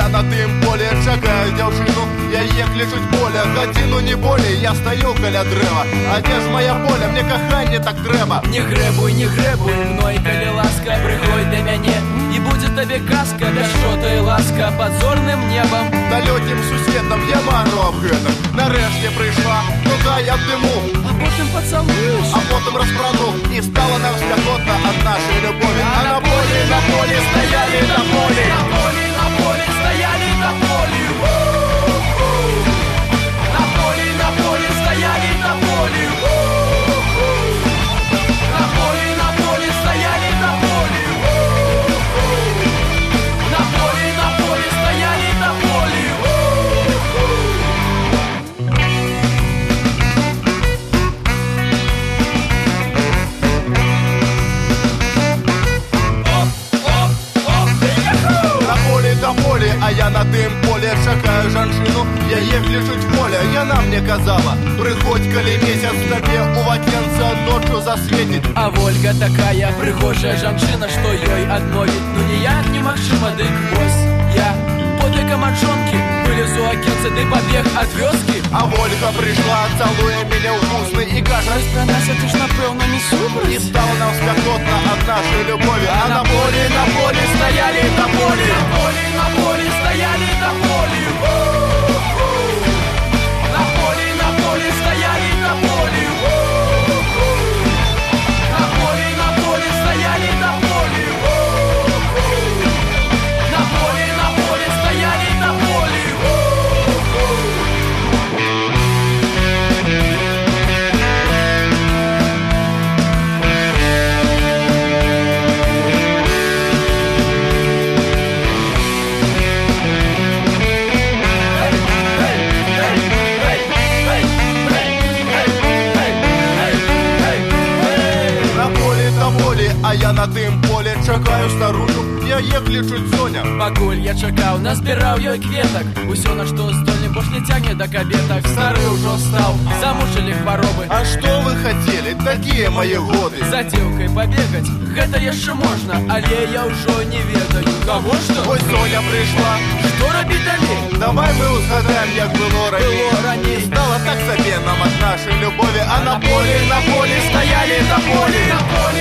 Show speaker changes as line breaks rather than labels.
я на тым поле чакаю дзяўчыну, яе клічуць Поля. Гадзіну не болей я стаю каля дрэва. А дзе ж моя Поля, мне каханне так трэба.
Не грэбуй мной, калі ласка, прыходзь да мяне, і будзе табе казка, пяшчота і ласка пад зорным небам.
Далёкім суседам я мару аб гэтым. Нарэшце прыйшла, ну-ка я абдыму,
а потым пацалуеш,
а потым распрану. І стала нам спякотна ад нашай любові. А на полі стаялі на полі.
На полі стаялі на полі. На полі стаялі на полі. На полі стаялі на полі. На полі стаялі на полі.
На полі, а я на тым поле чакаю жанчыну, яе клічуць Поля. Яна мне казала, прыходзь, калі месяц табе у вакенца ноччу засветіць.
А Вольга такая прыгожая жанчына, што ёй адмовіць ну ніяк немагчыма, дык вось я подле камачонкі вылезу акенца, ды пабег ад вёскі.
А Вольга прыйшла, цалуе мяне ў вусны і кажа,
пра нас ты ж напэўна не супраць.
І стала нам спякотна ад нашай любові. А на полі стаялі на полі.
На полі стаялі на полі. На полі стаялі на полі. На полі стаялі на полі. На полі стаялі на полі.
А я на тым поле чакаю старую, яе клічуць Соня.
Пакуль я чакаў, назбіраў ёй кветак, усё на што здольны больш не цягне да кабетак. Стары ўжо стаў, замучылі хваробы.
А што вы хацелі, такія мае годы?
За дзеўкай пабегаць, гэта яшчэ можна, але я ўжо не ведаю, каго што.
Ой, Соня прыйшла,
што рабіць далей?
Давай мы узгадаем, як было раней. Стала так сабе нам ад нашай любові. А на полі стаялі на полі.